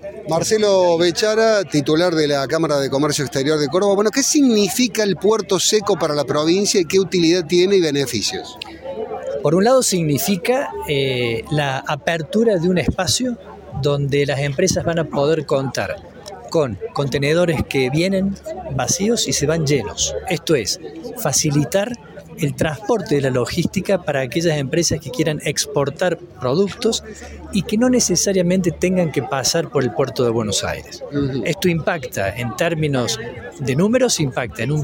Marcelo Bechara, titular de la Cámara de Comercio Exterior de Córdoba. Bueno, ¿qué significa el puerto seco para la provincia y qué utilidad tiene y beneficios? Por un lado significa la apertura de un espacio donde las empresas van a poder contar con contenedores que vienen vacíos y se van llenos. Esto es, facilitar el transporte de la logística para aquellas empresas que quieran exportar productos y que no necesariamente tengan que pasar por el puerto de Buenos Aires. Esto impacta en términos de números, impacta en un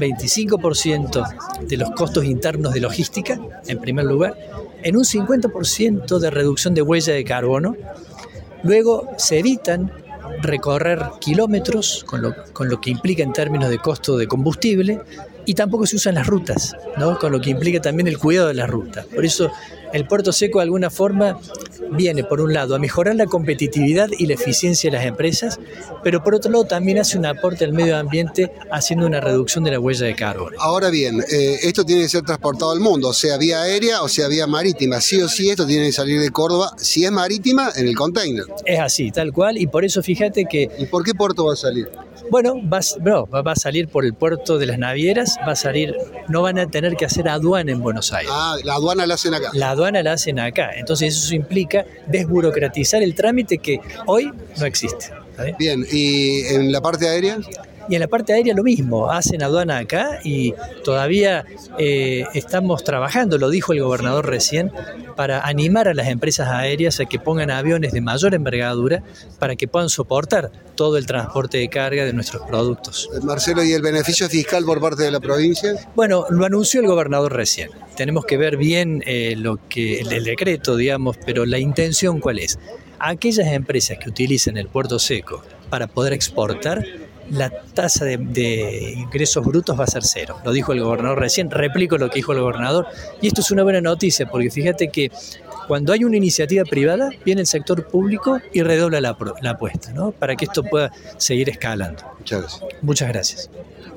25% de los costos internos de logística, en primer lugar, en un 50% de reducción de huella de carbono. Luego se evitan recorrer kilómetros, con lo que implica en términos de costo de combustible, y tampoco se usan las rutas, ¿no? Con lo que implica también el cuidado de las rutas. Por eso el puerto seco de alguna forma viene, por un lado, a mejorar la competitividad y la eficiencia de las empresas, pero por otro lado también hace un aporte al medio ambiente haciendo una reducción de la huella de carbono. Ahora bien, esto tiene que ser transportado al mundo, sea vía aérea o sea vía marítima. Sí o sí esto tiene que salir de Córdoba, si es marítima, en el container. Es así, tal cual, y por eso fíjate que... ¿Y por qué puerto va a salir? Bueno, va a salir por el puerto de las navieras, no van a tener que hacer aduana en Buenos Aires. Ah, la aduana la hacen acá. La aduana la hacen acá, entonces eso implica desburocratizar el trámite que hoy no existe. ¿Sabe? Bien, ¿y en la parte aérea? Y en la parte aérea lo mismo, hacen aduana acá y todavía estamos trabajando, lo dijo el gobernador recién, para animar a las empresas aéreas a que pongan aviones de mayor envergadura para que puedan soportar todo el transporte de carga de nuestros productos. Marcelo, ¿y el beneficio fiscal por parte de la provincia? Bueno, lo anunció el gobernador recién. Tenemos que ver bien el decreto, digamos, pero la intención ¿cuál es? Aquellas empresas que utilicen el puerto seco para poder exportar, la tasa de ingresos brutos va a ser cero. Lo dijo el gobernador recién, replico lo que dijo el gobernador. Y esto es una buena noticia, porque fíjate que cuando hay una iniciativa privada, viene el sector público y redobla la apuesta, ¿no? Para que esto pueda seguir escalando. Muchas gracias. Muchas gracias.